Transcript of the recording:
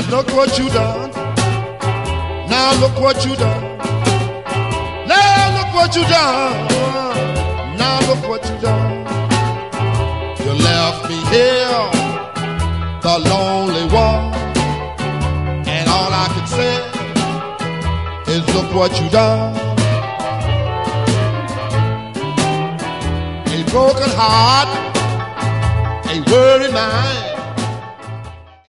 Look what you done. Now look what you done. Now look what you done. Now look what you done. You left me here, the lonely one, and all I can say is look what you done. A broken heart, a worried mind.